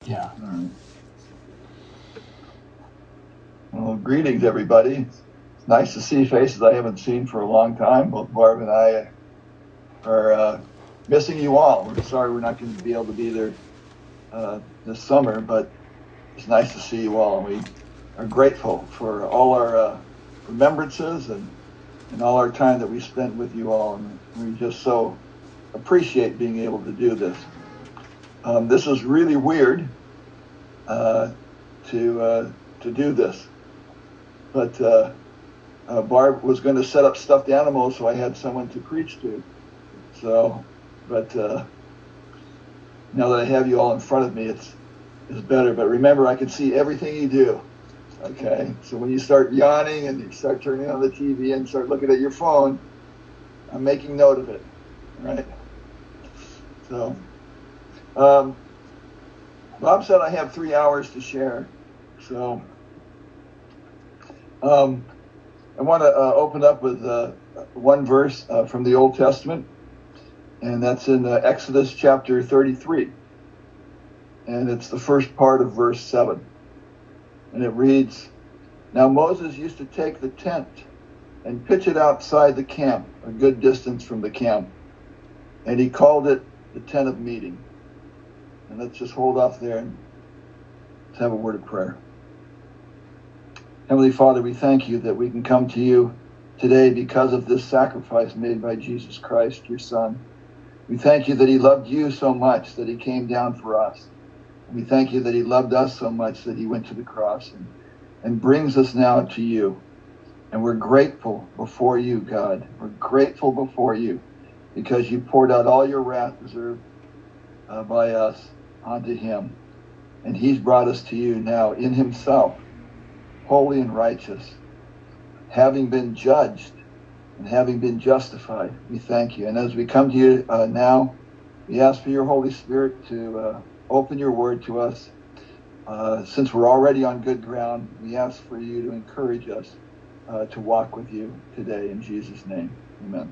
Yeah. All right. Well, greetings, everybody. It's nice to see faces I haven't seen for a long time. Both Barb and I are missing you all. We're sorry we're not going to be able to be there this summer, but it's nice to see you all. And we are grateful for all our remembrances and all our time that we spent with you all. And we just so appreciate being able to do this. This is really weird to do this, but Barb was going to set up stuffed animals, so I had someone to preach to. So, but now that I have you all in front of me, it's better. But remember, I can see everything you do. Okay, so when you start yawning and you start turning on the TV and start looking at your phone, I'm making note of it. Right? So, Bob said I have 3 hours to share. So, I want to open up with one verse from the Old Testament, and that's in Exodus chapter 33. And it's the first part of verse 7. And it reads, "Now Moses used to take the tent and pitch it outside the camp, a good distance from the camp. And he called it the tent of meeting." And let's just hold off there and let's have a word of prayer. Heavenly Father, we thank you that we can come to you today because of this sacrifice made by Jesus Christ, your Son. We thank you that he loved you so much that he came down for us. We thank you that he loved us so much that he went to the cross and brings us now to you. And we're grateful before you, God. We're grateful before you because you poured out all your wrath deserved by us onto him. And he's brought us to you now in himself, holy and righteous, having been judged and having been justified. We thank you. And as we come to you now, we ask for your Holy Spirit to open your word to us. Since we're already on good ground, we ask for you to encourage us to walk with you today in Jesus' name. Amen.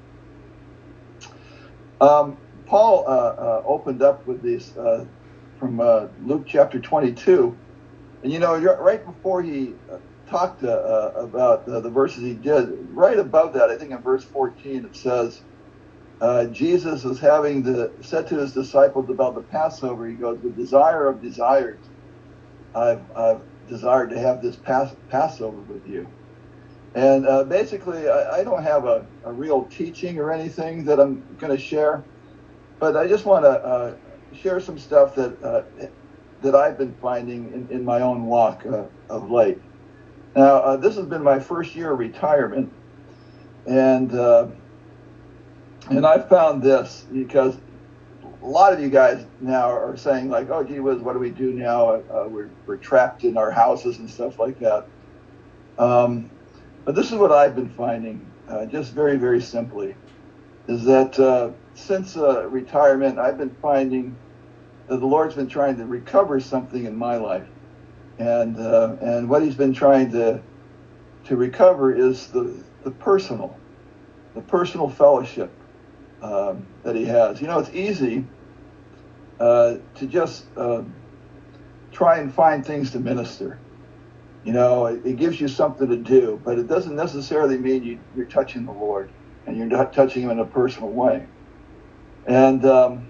Paul opened up with this from Luke chapter 22. And you know, right before he talked about the verses he did, right above that, I think in verse 14, it says, Jesus was said to his disciples about the Passover, he goes, "The desire of desires, I've desired to have this Passover with you." And basically, I don't have a real teaching or anything that I'm going to share, but I just want to share some stuff that I've been finding in my own walk of late. Now, this has been my first year of retirement, and I found this because a lot of you guys now are saying like, "Oh, gee whiz, what do we do now? We're trapped in our houses and stuff like that." But this is what I've been finding, just very, very simply, is that since retirement, I've been finding that the Lord's been trying to recover something in my life, and what he's been trying to recover is the personal fellowship that he has. You know, it's easy to just try and find things to minister. You know, it gives you something to do, but it doesn't necessarily mean you're touching the Lord and you're not touching him in a personal way. And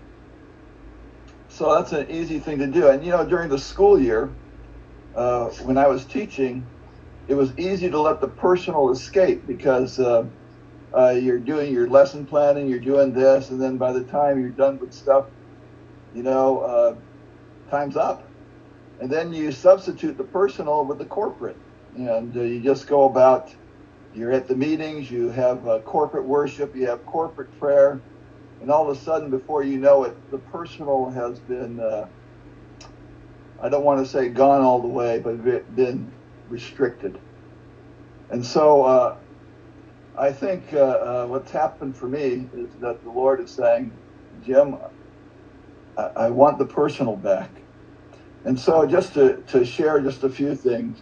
so that's an easy thing to do. And, you know, during the school year, when I was teaching, it was easy to let the personal escape because you're doing your lesson planning, you're doing this, and then by the time you're done with stuff, you know, time's up. And then you substitute the personal with the corporate. And you just go about, you're at the meetings, you have corporate worship, you have corporate prayer, and all of a sudden, before you know it, the personal has been, I don't want to say gone all the way, but been restricted. And so I think what's happened for me is that the Lord is saying, "Jim, I want the personal back." And so just to share just a few things,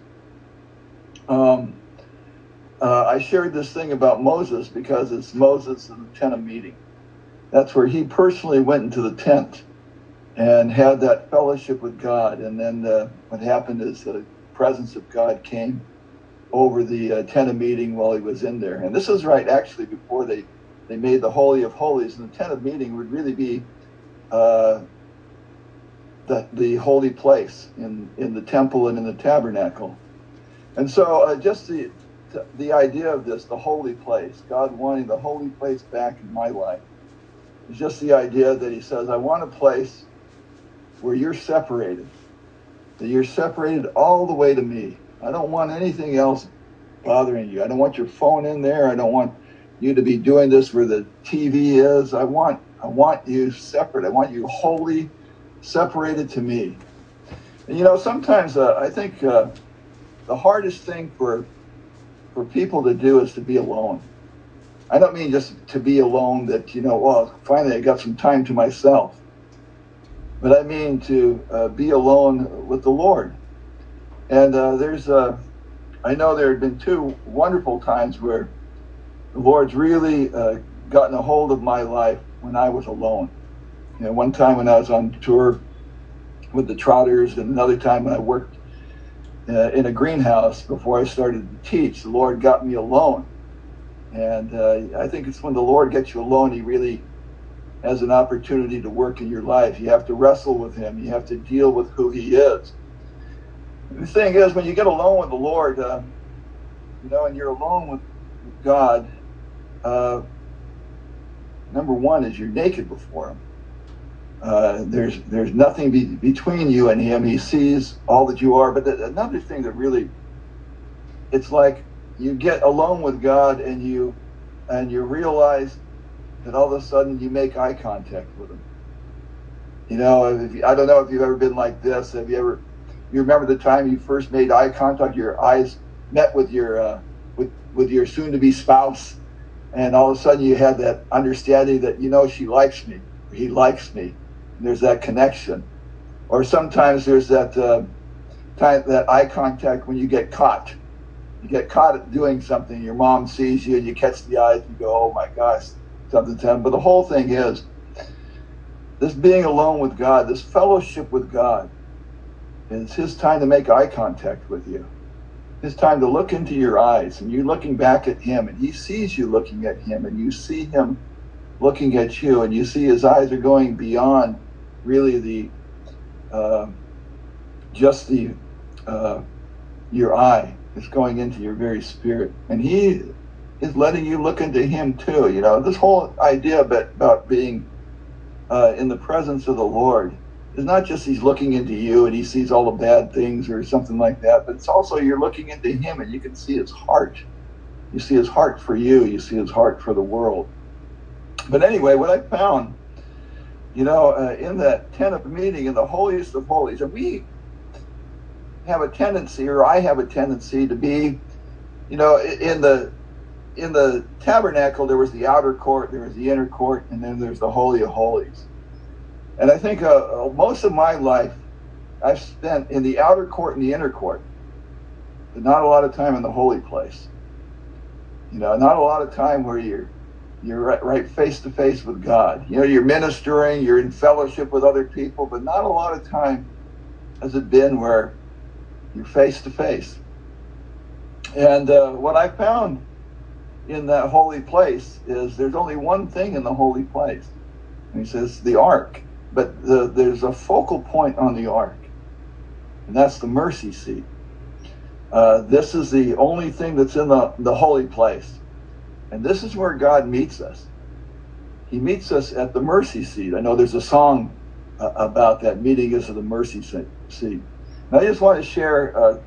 I shared this thing about Moses because it's Moses in the tent of meeting. That's where he personally went into the tent and had that fellowship with God. And then what happened is the presence of God came over the tent of meeting while he was in there. And this is right actually before they made the Holy of Holies. And the tent of meeting would really be the holy place in the temple and in the tabernacle. And so just the idea of this, the holy place, God wanting the holy place back in my life, is just the idea that he says, I want a place where you're separated, that you're separated all the way to me. I don't want anything else bothering you. I don't want your phone in there. I don't want you to be doing this where the TV is. I want you separate. I want you wholly separated to me. And sometimes I think the hardest thing for people to do is to be alone. I don't mean just to be alone that, finally I got some time to myself. But I mean to be alone with the Lord. And I know there have been two wonderful times where the Lord's really gotten a hold of my life when I was alone. One time when I was on tour with the Trotters, and another time when I worked in a greenhouse before I started to teach, the Lord got me alone. And I think it's when the Lord gets you alone, he really has an opportunity to work in your life. You have to wrestle with him. You have to deal with who he is. And the thing is, when you get alone with the Lord, and you're alone with God, number one is you're naked before him. There's nothing between you and him. He sees all that you are. But another thing that really, it's like you get alone with God and you realize that all of a sudden you make eye contact with him. I don't know if you've ever been like this. You remember the time you first made eye contact, your eyes met with your with your soon-to-be spouse, and all of a sudden you had that understanding that, she likes me, or he likes me, and there's that connection. Or sometimes there's that that eye contact when you get caught. You get caught at doing something, your mom sees you and you catch the eyes and you go, oh my gosh, something's happened. But the whole thing is, this being alone with God, this fellowship with God, it's his time to make eye contact with you. His time to look into your eyes, and you're looking back at him, and he sees you looking at him, and you see him looking at you, and you see his eyes are going beyond really your eye. It's going into your very spirit, and he is letting you look into him too. This whole idea about being in the presence of the Lord is not just he's looking into you and he sees all the bad things or something like that, but it's also you're looking into him and you can see his heart. You see his heart for you. You see his heart for the world. But anyway, what I found, in that tent of meeting in the holiest of holies, and we have a tendency, or I have a tendency to be, in the tabernacle, there was the outer court, there was the inner court, and then there's the Holy of Holies. And I think most of my life I've spent in the outer court and the inner court, but not a lot of time in the holy place. Not a lot of time where you're right face to face with God. You're ministering, you're in fellowship with other people, but not a lot of time has it been where you're face to face. And what I found in that holy place is there's only one thing in the holy place. And he says the ark. But there's a focal point on the ark, and that's the mercy seat. This is the only thing that's in the holy place. And this is where God meets us. He meets us at the mercy seat. I know there's a song about that, meeting us at the mercy seat. And I just want to share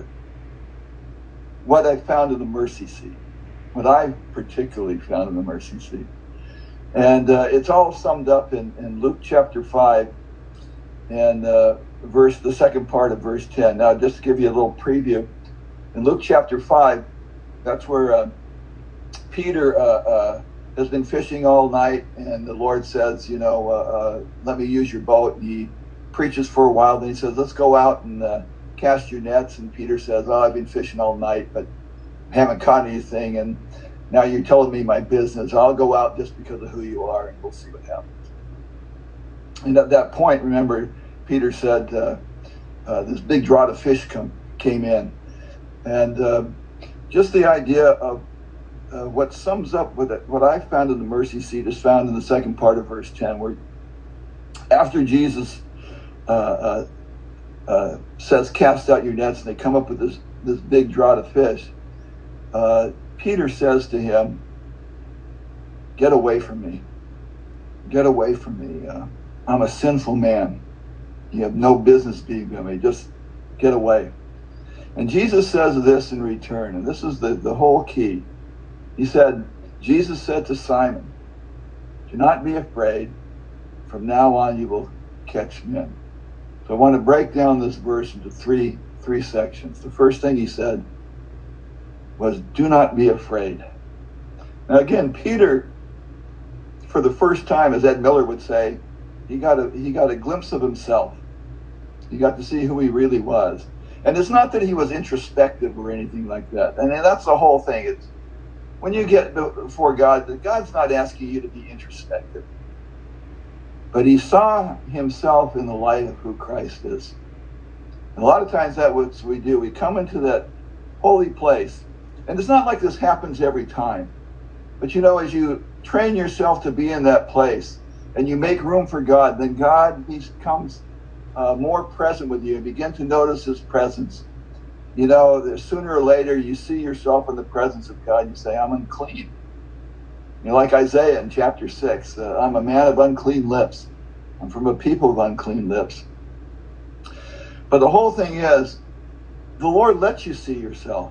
what I found in the mercy seat, what I particularly found in the mercy seat. And it's all summed up in Luke chapter 5 and the second part of verse 10. Now, just to give you a little preview, in Luke chapter 5, that's where Peter has been fishing all night, and the Lord says, let me use your boat. And he preaches for a while, then he says, let's go out and cast your nets. And Peter says, I've been fishing all night, but haven't caught anything. And now you're telling me my business. I'll go out just because of who you are, and we'll see what happens. And at that point, remember, Peter said, this big draught of fish came in. And just the idea of what sums up with it, what I found in the mercy seat is found in the second part of verse 10, where after Jesus says, cast out your nets, and they come up with this big draught of fish, Peter says to him, get away from me. Get away from me. I'm a sinful man. You have no business being with me. Just get away. And Jesus says this in return, and this is the whole key. He said, Jesus said to Simon, do not be afraid. From now on you will catch men. So I want to break down this verse into three sections. The first thing he said was, do not be afraid. Now again, Peter, for the first time, as Ed Miller would say, he got a glimpse of himself. He got to see who he really was. And it's not that he was introspective or anything like that. And that's the whole thing. It's when you get before God, God's not asking you to be introspective. But he saw himself in the light of who Christ is. And a lot of times that's what we do. We come into that holy place. And it's not like this happens every time. But as you train yourself to be in that place and you make room for God, then God becomes more present with you and begin to notice his presence. Sooner or later you see yourself in the presence of God and you say, I'm unclean. Like Isaiah in chapter 6, I'm a man of unclean lips. I'm from a people of unclean lips. But the whole thing is, the Lord lets you see yourself.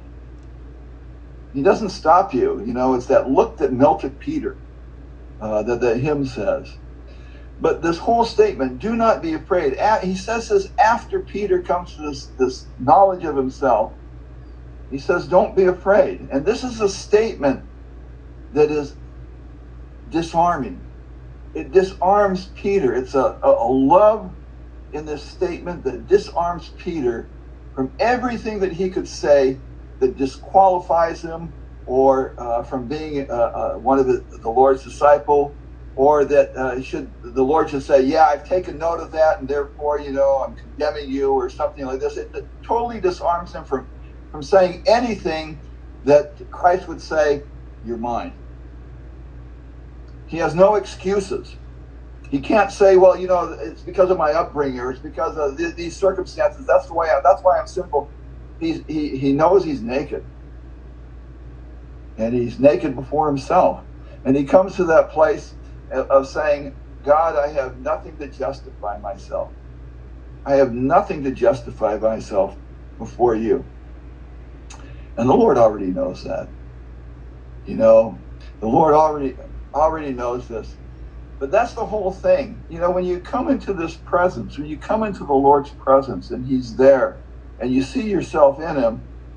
He doesn't stop you. It's that look that melted Peter, that the hymn says. But this whole statement, do not be afraid. He says this after Peter comes to this knowledge of himself. He says, don't be afraid. And this is a statement that is disarming. It disarms Peter. It's a love in this statement that disarms Peter from everything that he could say that disqualifies him, or from being one of the Lord's disciple, or that the Lord should say, yeah, I've taken note of that, and therefore, I'm condemning you, or something like this. It totally disarms him from saying anything that Christ would say, you're mine. He has no excuses. He can't say, well, it's because of my upbringing, or it's because of these circumstances. That's why I'm simple. He knows he's naked. And he's naked before himself. And he comes to that place of saying, God, I have nothing to justify myself. I have nothing to justify myself before you. And the Lord already knows that. The Lord already knows this. But that's the whole thing. When you come into this presence, when you come into the Lord's presence and he's there, and you see yourself in him,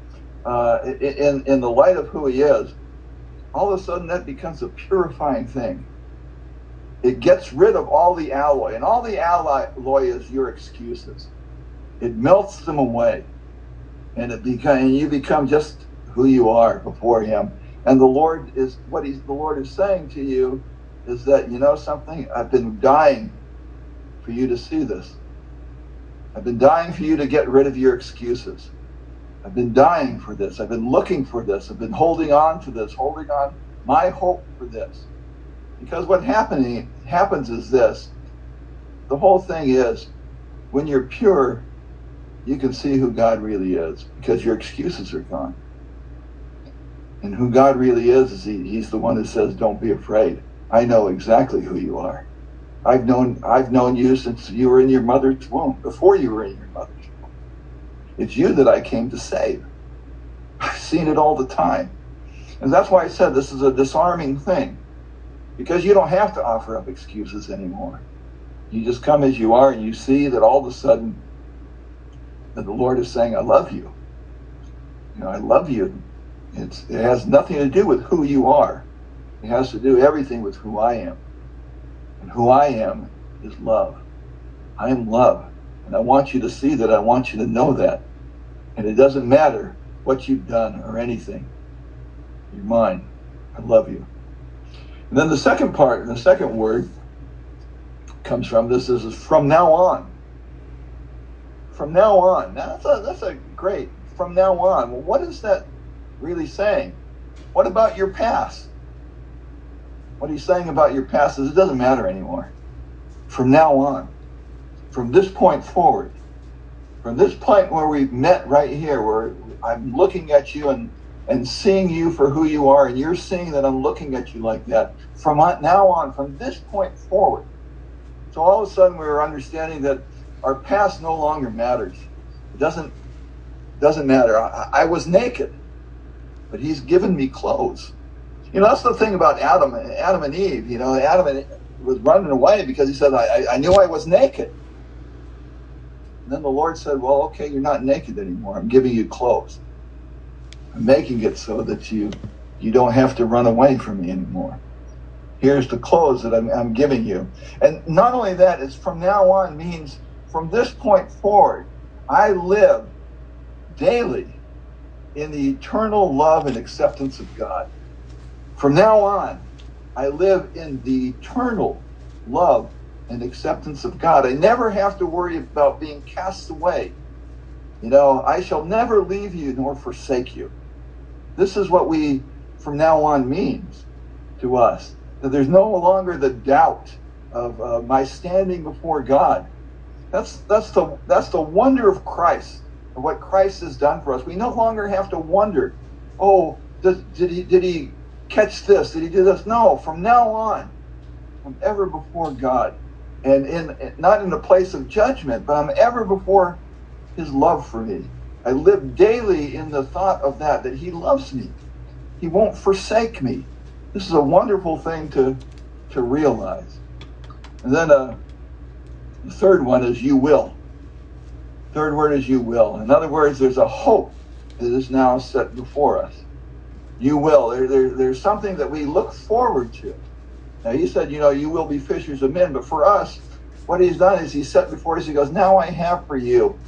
in the light of who he is, all of a sudden that becomes a purifying thing. It gets rid of all the alloy, and all the alloy is your excuses. It melts them away, and you become just who you are before him. And the Lord is saying to you is that, something, I've been dying for you to see this. I've been dying for you to get rid of your excuses. I've been dying for this. I've been looking for this. I've been holding on to this, holding on my hope for this. Because what happens is this. The whole thing is, when you're pure, you can see who God really is, because your excuses are gone. And who God really is he's the one who says, don't be afraid. I know exactly who you are. I've known you since you were in your mother's womb, before you were in your mother's womb. It's you that I came to save. I've seen it all the time. And that's why I said this is a disarming thing, because you don't have to offer up excuses anymore. You just come as you are, and you see that all of a sudden that the Lord is saying, I love you. I love you. It has nothing to do with who you are. It has to do everything with who I am. And who I am is love. I am love. And I want you to see that. I want you to know that. And it doesn't matter what you've done or anything. You're mine. I love you. And then the second part, the second word, comes from. This is from now on. From now on. Now that's a great, from now on. Well, what is that really saying? What about your past? What he's saying about your past is it doesn't matter anymore. From now on. From this point forward. From this point where we've met right here, where I'm looking at you and seeing you for who you are, and you're seeing that I'm looking at you like that. From now on, from this point forward. So all of a sudden we're understanding that our past no longer matters. It doesn't matter. I was naked, but he's given me clothes. You know, that's the thing about Adam and Eve. You know, Adam was running away because he said, I knew I was naked. And then the Lord said, well, okay, you're not naked anymore. I'm giving you clothes. I'm making it so that you don't have to run away from me anymore. Here's the clothes that I'm giving you. And not only that, it's from now on means from this point forward, I live daily in the eternal love and acceptance of God. From now on, I live in the eternal love and acceptance of God. I never have to worry about being cast away. You know, I shall never leave you nor forsake you. This is what we, from now on, means to us. That there's no longer the doubt of my standing before God. That's the wonder of Christ, of what Christ has done for us. We no longer have to wonder, oh, did he catch this? Did he do this? No, from now on, I'm ever before God. And not in a place of judgment, but I'm ever before his love for me. I live daily in the thought of that he loves me. He won't forsake me. This is a wonderful thing to realize. And then the third one is you will. Third word is you will. In other words, there's a hope that is now set before us. You will. There's something that we look forward to. Now, he said, you know, you will be fishers of men. But for us, what he's done is he set before us, he goes, now I have for you,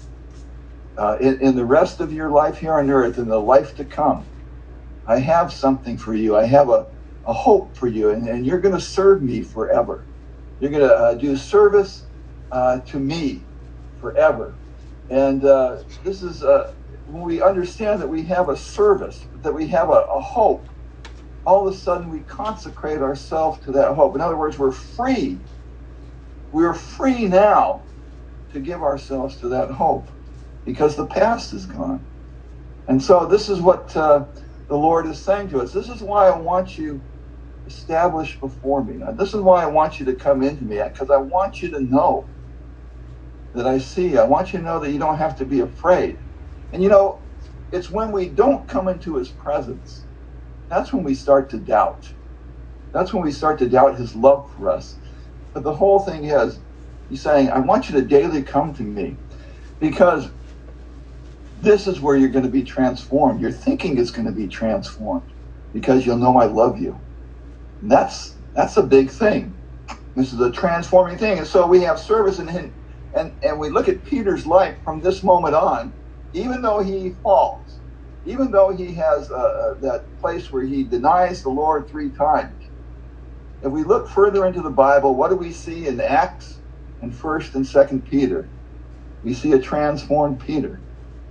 in the rest of your life here on earth, in the life to come, I have something for you. I have a hope for you, and you're going to serve me forever. You're going to do service to me forever. And this is when we understand that we have a service, that we have a hope, all of a sudden we consecrate ourselves to that hope. In other words, we're free. We're free now to give ourselves to that hope because the past is gone. And so this is what the Lord is saying to us. This is why I want you established before me. Now, this is why I want you to come into me, because I want you to know that I see you. I want you to know that you don't have to be afraid. And you know, it's when we don't come into his presence, that's when we start to doubt. That's when we start to doubt his love for us. But the whole thing is, he's saying, I want you to daily come to me, because this is where you're going to be transformed. Your thinking is going to be transformed because you'll know I love you. And that's a big thing. This is a transforming thing. And so we have service and we look at Peter's life from this moment on, even though he falls, even though he has that place where he denies the Lord 3 times. If we look further into the Bible, what do we see in Acts and 1st and 2nd Peter? We see a transformed Peter.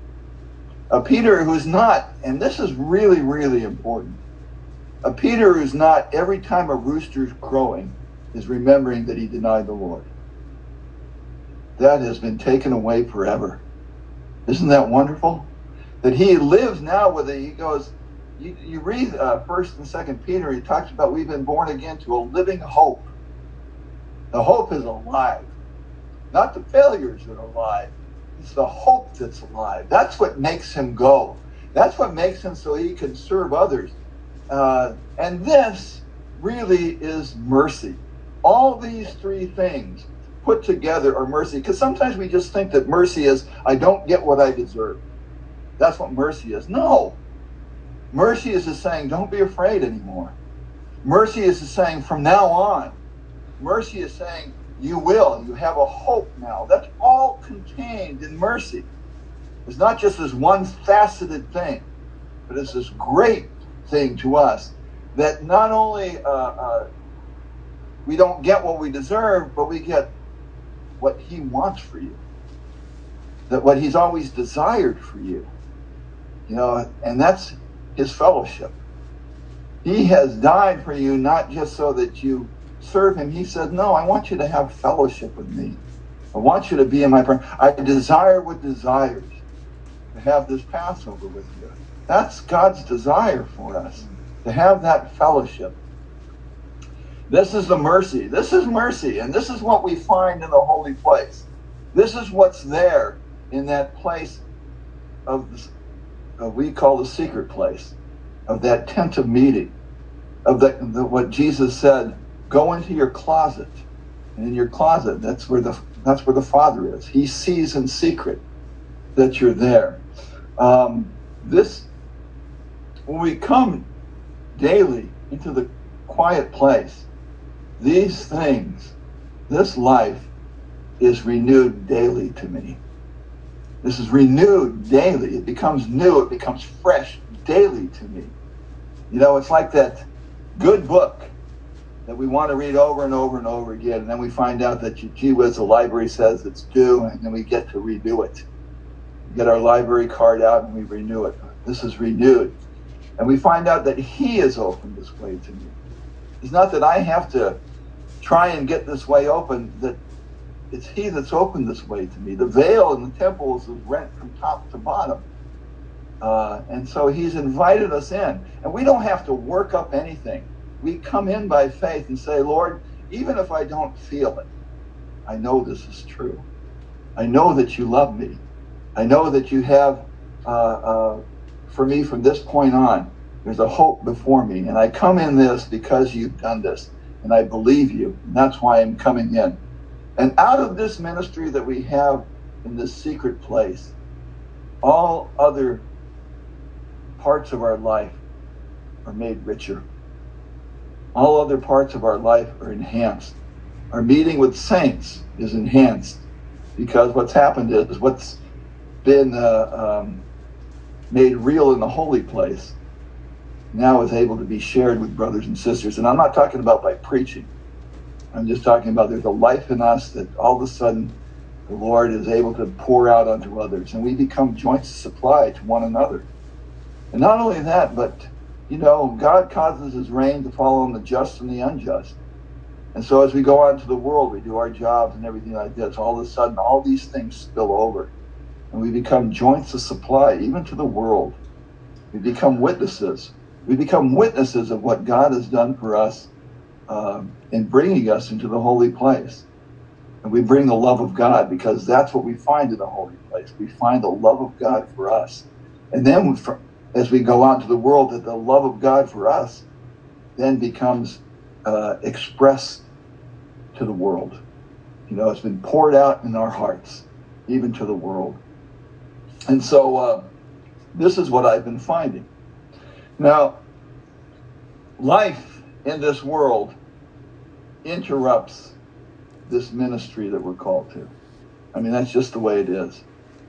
A Peter who's not, and this is really, really important, a Peter who's not, every time a rooster's crowing, is remembering that he denied the Lord. That has been taken away forever. Isn't that wonderful? That he lives now with it. He goes, you read 1st and 2nd Peter, he talks about we've been born again to a living hope. The hope is alive. Not the failures that are alive. It's the hope that's alive. That's what makes him go. That's what makes him so he can serve others. And this really is mercy. All these 3 things put together are mercy. Because sometimes we just think that mercy is, I don't get what I deserve. That's what mercy is. No. Mercy is just saying, don't be afraid anymore. Mercy is just saying, from now on. Mercy is saying, you will. You have a hope now. That's all contained in mercy. It's not just this one faceted thing, but it's this great thing to us that not only we don't get what we deserve, but we get what he wants for you, that what he's always desired for you, and that's his fellowship. He has died for you, not just so that you serve him. He said, no, I want you to have fellowship with me. I want you to be in my presence. I desire with desires to have this Passover with you. That's God's desire for us, to have that fellowship. This is the mercy. This is mercy, and this is what we find in the holy place. This is what's there in that place of we call the secret place, of that tent of meeting, of what Jesus said, go into your closet. And in your closet, that's where the Father is. He sees in secret that you're there. When we come daily into the quiet place, these things, this life is renewed daily to me. This is renewed daily. It becomes new. It becomes fresh daily to me. It's like that good book that we want to read over and over and over again, and then we find out that, gee whiz, the library says it's due, and then we get to redo it. We get our library card out and we renew it. This is renewed. And we find out that he has opened this way to me. It's not that I have to try and get this way open, that it's he that's opened this way to me. The veil in the temple is rent from top to bottom. And so he's invited us in. And we don't have to work up anything. We come in by faith and say, Lord, even if I don't feel it, I know this is true. I know that you love me. I know that you have, for me from this point on, there's a hope before me. And I come in this because you've done this. And I believe you. And that's why I'm coming in. And out of this ministry that we have in this secret place, all other parts of our life are made richer. All other parts of our life are enhanced. Our meeting with saints is enhanced because what's happened is what's been made real in the holy place now is able to be shared with brothers and sisters. And I'm not talking about by preaching. I'm just talking about there's a life in us that all of a sudden the Lord is able to pour out onto others, and we become joints of supply to one another. And not only that, but God causes his rain to fall on the just and the unjust. And so as we go out into the world, we do our jobs and everything like this, all of a sudden all these things spill over. And we become joints of supply, even to the world. We become witnesses. We become witnesses of what God has done for us in bringing us into the holy place. And we bring the love of God because that's what we find in the holy place. We find the love of God for us. And then as we go out to the world, that the love of God for us then becomes expressed to the world. It's been poured out in our hearts, even to the world. And so this is what I've been finding. Now, life in this world interrupts this ministry that we're called to. I mean, that's just the way it is.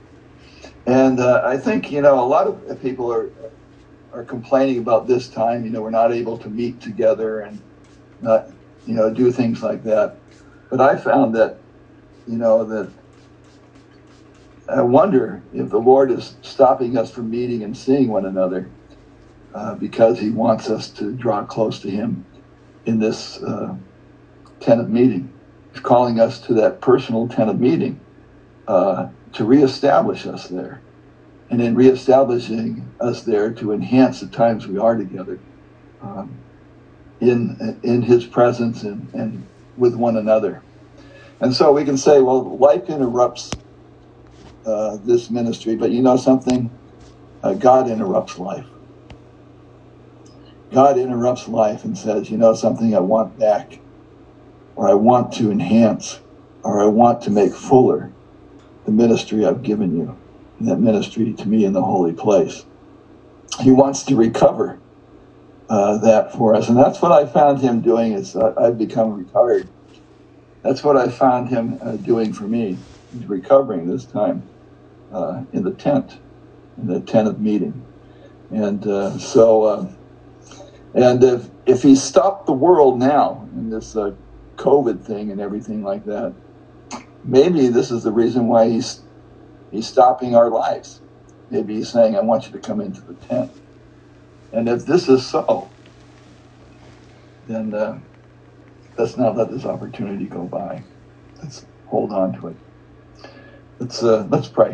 And I think, a lot of people are complaining about this time. We're not able to meet together and not, do things like that. But I found that, that I wonder if the Lord is stopping us from meeting and seeing one another because he wants us to draw close to him in this tent of meeting. He's calling us to that personal tent of meeting to reestablish us there. And in reestablishing us there, to enhance the times we are together in his presence and with one another. And so we can say, well, life interrupts this ministry, but something? God interrupts life. God interrupts life and says, something, I want back, or I want to enhance, or I want to make fuller the ministry I've given you, and that ministry to me in the holy place. He wants to recover that for us. And that's what I found him doing as I've become retired. That's what I found him doing for me. He's recovering this time in the tent of meeting. And and if he stopped the world now in this COVID thing and everything like that, maybe this is the reason why he's stopping our lives. Maybe he's saying, I want you to come into the tent. And if this is so, then let's not let this opportunity go by. Let's hold on to it. Let's pray.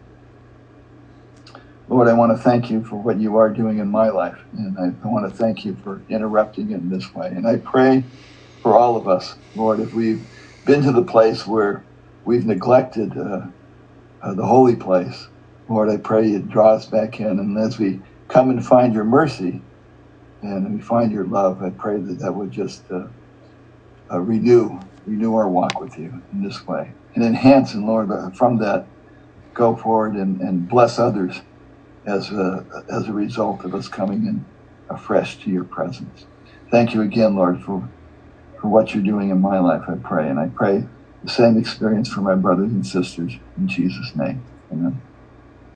Lord, I want to thank you for what you are doing in my life. And I want to thank you for interrupting it in this way. And I pray for all of us, Lord, if we've been to the place where we've neglected the holy place, Lord, I pray you draw us back in. And as we come and find your mercy and we find your love, I pray that would just renew our walk with you in this way. And enhance, and Lord, from that, go forward and bless others as a result of us coming in afresh to your presence. Thank you again, Lord, for what you're doing in my life, I pray. And I pray the same experience for my brothers and sisters. In Jesus' name, amen.